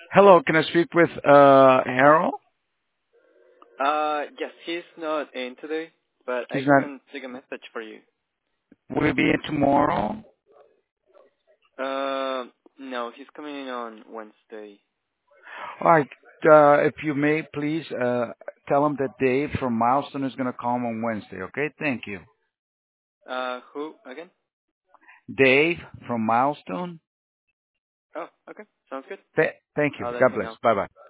Hello, can I speak with Harold? Yes, he's not in today, but I He's not. can take a message for you. Will he be in tomorrow? No, he's coming in on Wednesday. All right. If you may, please tell him that Dave from Milestone is going to call him on Wednesday. Okay. Thank you. Who again? Dave from Milestone. Oh, okay, sounds good. Thank you. I'll let God him bless. know. Bye bye.